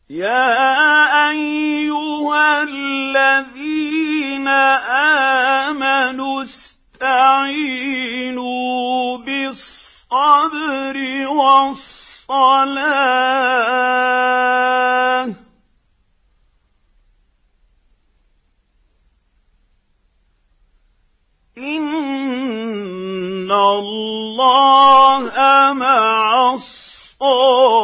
يَا أَيُّهَا الَّذِينَ آمَنُوا اسْتَعِينُوا بِالصَّبْرِ وَالصَّلَاةِ ۚ إِنَّ اللَّهَ مَعَ الصَّابِرِينَ.